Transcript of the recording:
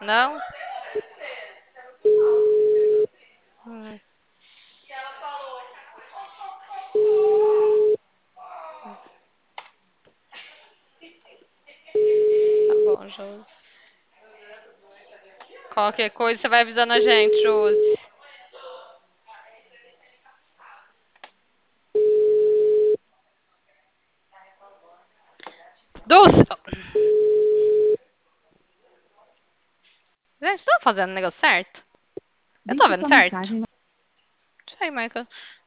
Não? Hum, tá bom, Josi. Qualquer coisa você vai avisando a gente, Josi. Dulce! Gente, tô fazendo o negócio certo? Eu tô Digite vendo sua certo? mensagem. Não sei, Michael.